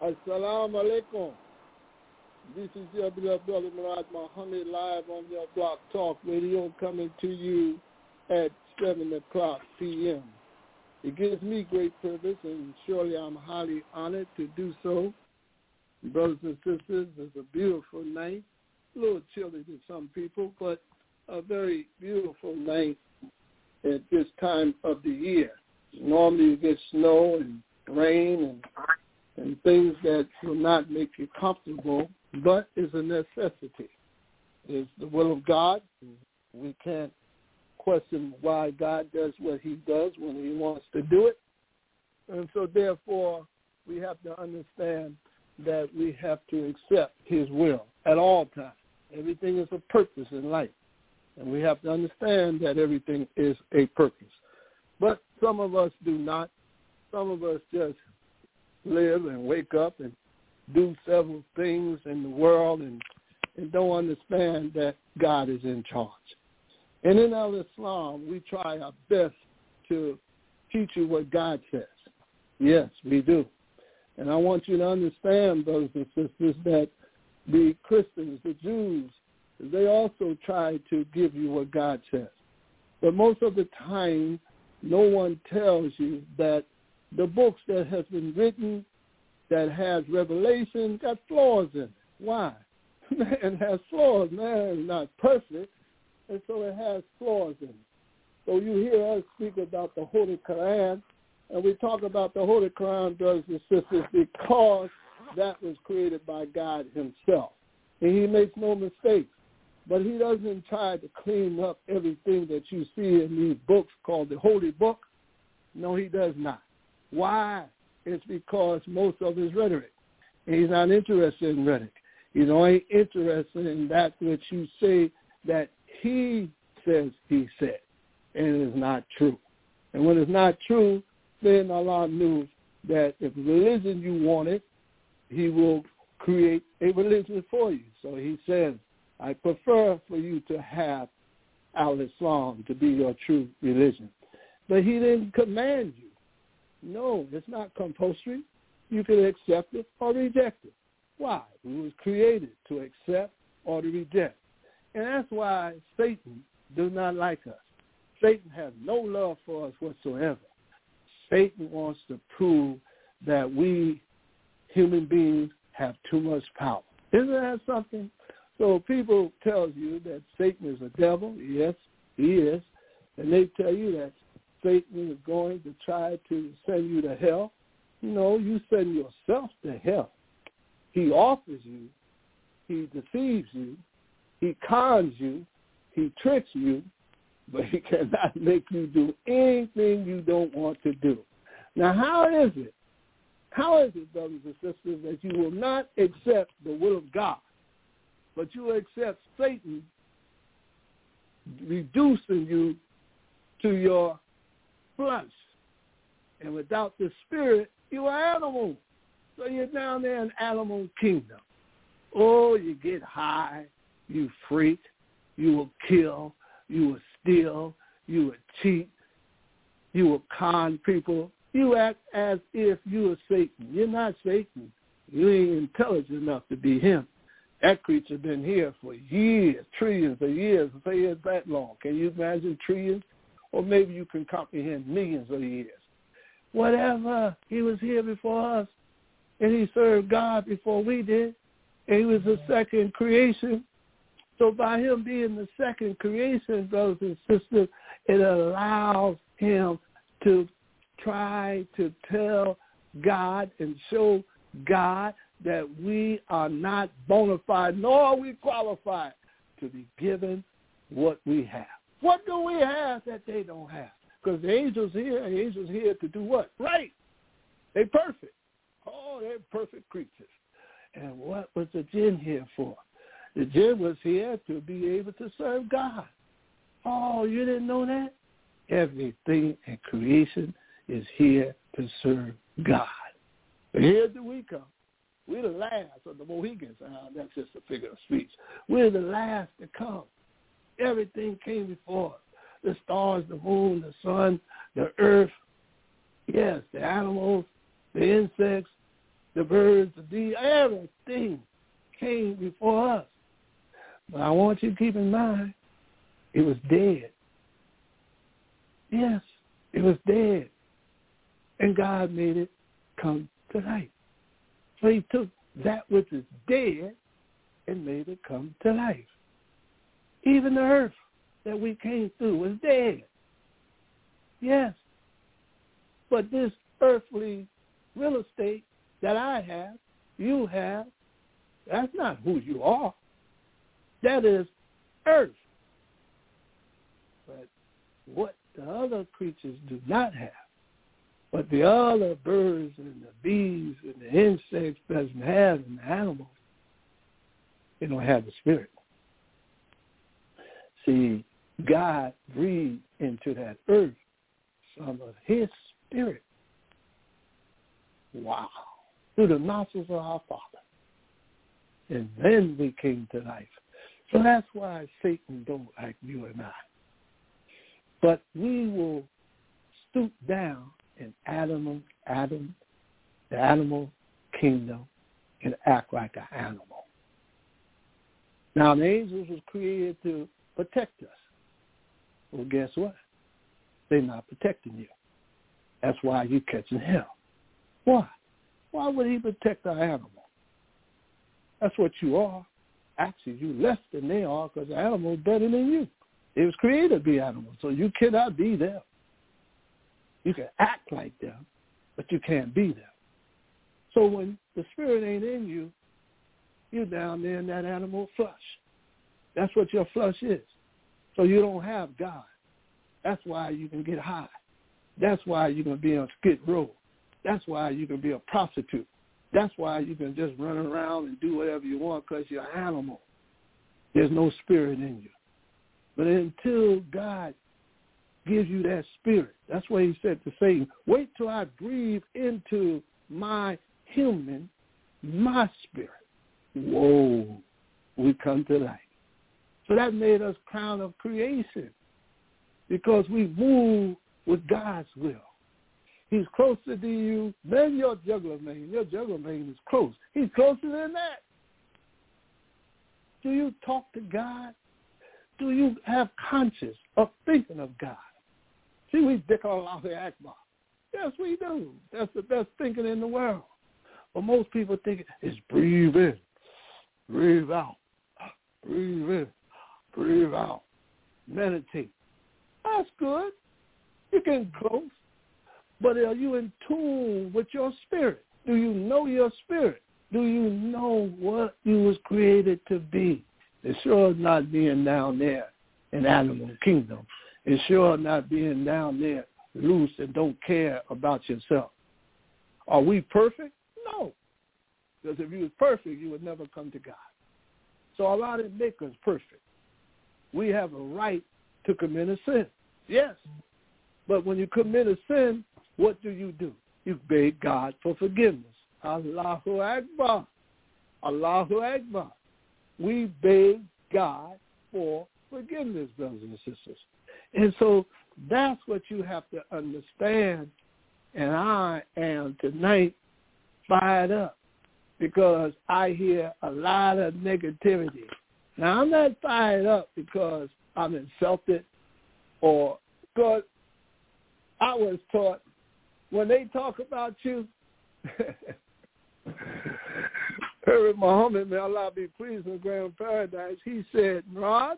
Assalamu alaikum. This is your beloved brother Murad Muhammad live on your Block Talk Radio coming to you at 7 o'clock p.m. It gives me great privilege, and surely I'm highly honored to do so. Brothers and sisters, it's a beautiful night. A little chilly to some people, but a very beautiful night at this time of the year. Normally you get snow and rain and things that will not make you comfortable, but it's a necessity. It's the will of God. We can't question why God does what he does when he wants to do it. And so therefore, we have to understand that we have to accept his will at all times. Everything is a purpose in life. And we have to understand that everything is a purpose. But some of us do not. Some of us just live and wake up and do several things in the world and don't understand that God is in charge. And in Al-Islam, we try our best to teach you what God says. Yes, we do. And I want you to understand, brothers and sisters, that the Christians, the Jews, they also try to give you what God says. But most of the time, no one tells you that the books that has been written that has revelation got flaws in it. Why? Man has flaws. Man is not perfect, and so it has flaws in it. So you hear us speak about the Holy Quran, and we talk about the Holy Quran, brothers and sisters, because that was created by God himself. And he makes no mistakes. But he doesn't try to clean up everything that you see in these books called the Holy Book. No, he does not. Why? It's because most of his rhetoric. And he's not interested in rhetoric. He's only interested in that which you say that he says he said. And it is not true. And when it's not true, then Allah knew that if religion you wanted, he will create a religion for you. So he says, I prefer for you to have Al-Islam to be your true religion. But he didn't command you. No, it's not compulsory. You can accept it or reject it. Why? We was created to accept or to reject. And that's why Satan does not like us. Satan has no love for us whatsoever. Satan wants to prove that we human beings have too much power. Isn't that something? So people tell you that Satan is a devil. Yes, he is. And they tell you that Satan is going to try to send you to hell. No, you send yourself to hell. He offers you. He deceives you. He cons you. He tricks you. But he cannot make you do anything you don't want to do. Now, how is it? How is it, brothers and sisters, that you will not accept the will of God, but you will accept Satan reducing you to your flesh? And without the spirit, you are animal. So you're down there in animal kingdom. Oh, you get high, you freak, you will kill, you will steal, you will cheat, you will con people. You act as if you are Satan. You're not Satan. You ain't intelligent enough to be him. That creature been here for years, trillions of years. Say it's that long. Can you imagine trillions? Or maybe you can comprehend millions of years. Whatever. He was here before us, and he served God before we did, and he was the second creation. So by him being the second creation, brothers and sisters, it allows him to try to tell God and show God that we are not bona fide, nor are we qualified to be given what we have. What do we have that they don't have? Because the angels here to do what? Right. They're perfect. Oh, they're perfect creatures. And what was the jinn here for? The jinn was here to be able to serve God. Oh, you didn't know that? Everything in creation is here to serve God. But here do we come. We're the last of the Mohegans. That's just a figure of speech. We're the last to come. Everything came before us. The stars, the moon, the sun, the earth. Yes, the animals, the insects, the birds, the bees, everything came before us. But I want you to keep in mind, it was dead. Yes, it was dead. And God made it come to life. So he took that which is dead and made it come to life. Even the earth that we came through was dead. Yes. But this earthly real estate that I have, you have, that's not who you are. That is earth. But what the other creatures do not have, what the other birds and the bees and the insects doesn't have and the animals, they don't have the spirit. See, God breathed into that earth some of his spirit. Wow. Through the nostrils of our Father. And then we came to life. So that's why Satan don't like you and I. But we will stoop down in the animal kingdom, and act like an animal. Now, the angels was created to protect us. Well, guess what? They're not protecting you. That's why you're catching hell. Why? Why would he protect an animal? That's what you are. Actually, you less than they are because the animal is better than you. It was created to be animals, so you cannot be them. You can act like them, but you can't be them. So when the spirit ain't in you, you're down there in that animal flesh. That's what your flesh is. So you don't have God. That's why you can get high. That's why you can be on Skid Row. That's why you can be a prostitute. That's why you can just run around and do whatever you want because you're an animal. There's no spirit in you. But until God gives you that spirit, that's why he said to Satan, wait till I breathe into my human, my spirit. Whoa, we come to life. So that made us crown of creation because we move with God's will. He's closer to you than your jugular vein. Your jugular vein is close. He's closer than that. Do you talk to God? Do you have conscience of thinking of God? See, we dick Allahu Akbar. Yes, we do. That's the best thinking in the world. But most people think it's breathe in, breathe out, breathe in, breathe out. Meditate. That's good. You're getting close. But are you in tune with your spirit? Do you know your spirit? Do you know what you was created to be? It's sure not being down there in animal kingdom. It's sure not being down there loose and don't care about yourself. Are we perfect? No. Because if you was perfect, you would never come to God. So Allah didn't make us perfect. We have a right to commit a sin. Yes. But when you commit a sin, what do? You beg God for forgiveness. Allahu Akbar. Allahu Akbar. We beg God for forgiveness, brothers and sisters. And so that's what you have to understand. And I am tonight fired up because I hear a lot of negativity. Now, I'm not fired up because I'm insulted or because I was taught when they talk about you, Prophet Muhammad, may Allah be pleased in grand paradise, he said, Rod,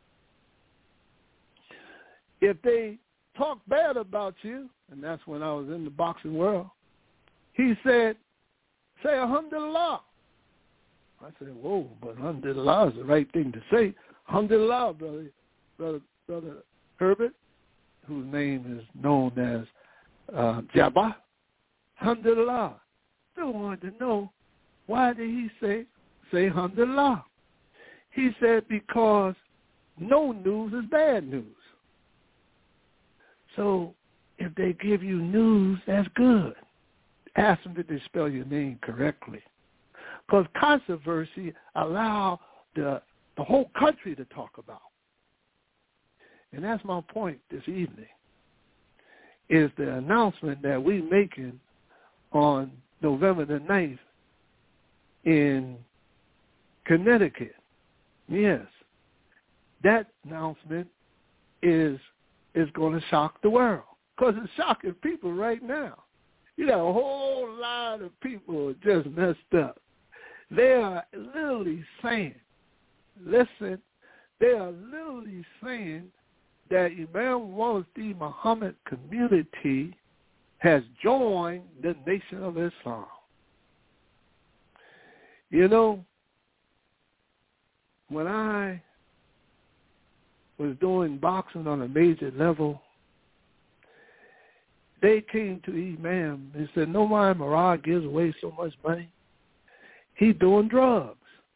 if they talk bad about you, and that's when I was in the boxing world, he said, say Alhamdulillah. I said, whoa, but Alhamdulillah is the right thing to say. Alhamdulillah, brother Herbert, whose name is known as Jabba. Alhamdulillah. Still wanted to know, why did he say Alhamdulillah? He said because no news is bad news. So if they give you news, that's good. Ask them, did they spell your name correctly? Because controversy allow the whole country to talk about. And that's my point this evening, is the announcement that we're making on November the 9th in Connecticut. Yes. That announcement is going to shock the world because it's shocking people right now. You got a whole lot of people just messed up. They are literally saying, listen, they are literally saying that Imam Wallace D. Muhammad community has joined the Nation of Islam. You know, when I was doing boxing on a major level, they came to Imam and said, no why Murad gives away so much money. He's doing drugs.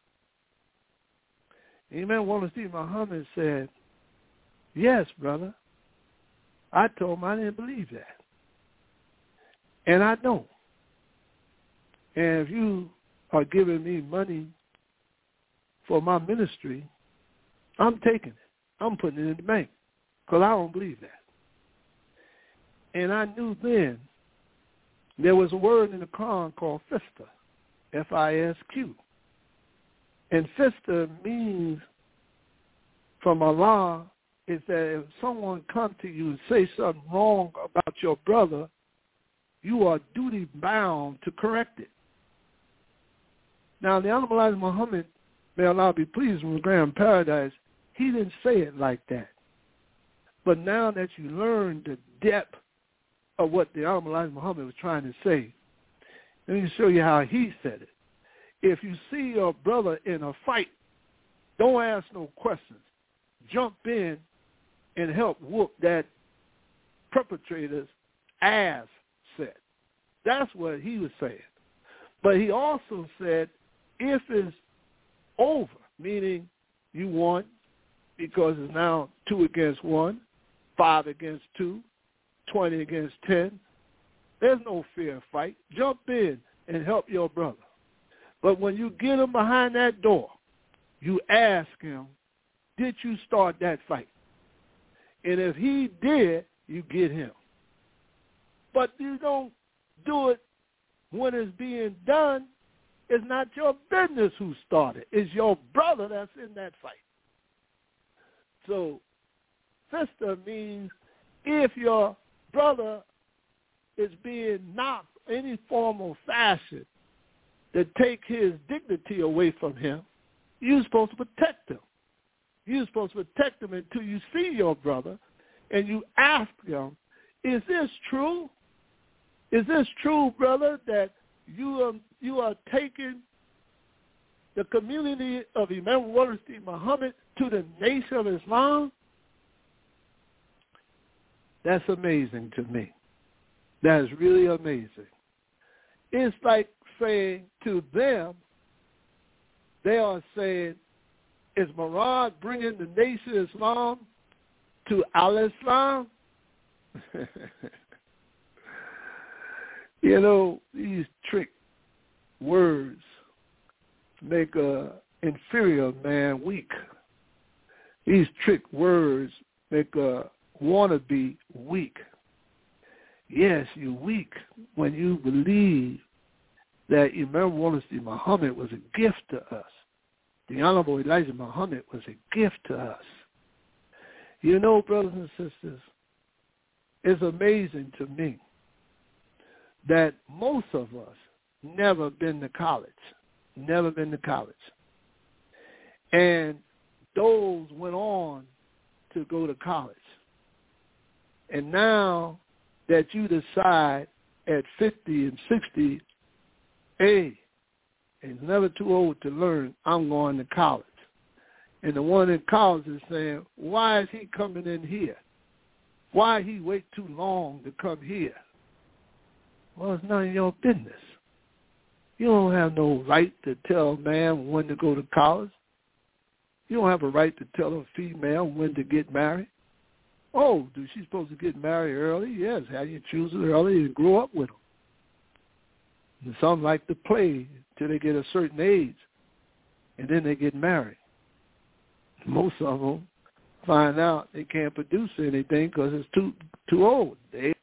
Imam Wallace D. Muhammad said, yes, brother. I told him I didn't believe that. And I don't. And if you are giving me money for my ministry, I'm taking it. I'm putting it in the bank because I don't believe that. And I knew then there was a word in the Quran called Fista, F-I-S-Q. And Fista means from Allah is that if someone comes to you and say something wrong about your brother, you are duty bound to correct it. Now, the Honorable Elijah Muhammad, may Allah be pleased, from the Grand Paradise, he didn't say it like that. But now that you learn the depth of what the Honorable Elijah Muhammad was trying to say, let me show you how he said it. If you see your brother in a fight, don't ask no questions. Jump in and help whoop that perpetrator's ass set. That's what he was saying. But he also said, if it's over, meaning you won because it's now 2 against 1, 5 against 2, 20 against 10, there's no fair fight. Jump in and help your brother. But when you get him behind that door, you ask him, did you start that fight? And if he did, you get him. But you don't do it when it's being done. It's not your business who started. It's your brother that's in that fight. So, sister means if your brother is being knocked any form or fashion to take his dignity away from him, you're supposed to protect him. You're supposed to protect him until you see your brother and you ask him, is this true? Is this true, brother, that you are taking the community of Imam Wallace D. Muhammad to the Nation of Islam? That's amazing to me. That is really amazing. It's like saying to them, they are saying, is Murad bringing the Nation of Islam to Al-Islam? You know, these trick words make an inferior man weak. These trick words make a wannabe weak. Yes, you're weak when you believe that Imam Wallace D. Muhammad was a gift to us. The Honorable Elijah Muhammad was a gift to us. You know, brothers and sisters, it's amazing to me that most of us never been to college, And those went on to go to college. And now that you decide at 50 and 60, hey, it's never too old to learn, I'm going to college. And the one in college is saying, why is he coming in here? Why he wait too long to come here? Well, it's none of your business. You don't have no right to tell a man when to go to college. You don't have a right to tell a female when to get married. Oh, is she supposed to get married early? Yes, how you choose it early and grow up with them. And some like to play till they get a certain age, and then they get married. Most of them find out they can't produce anything because it's too old. They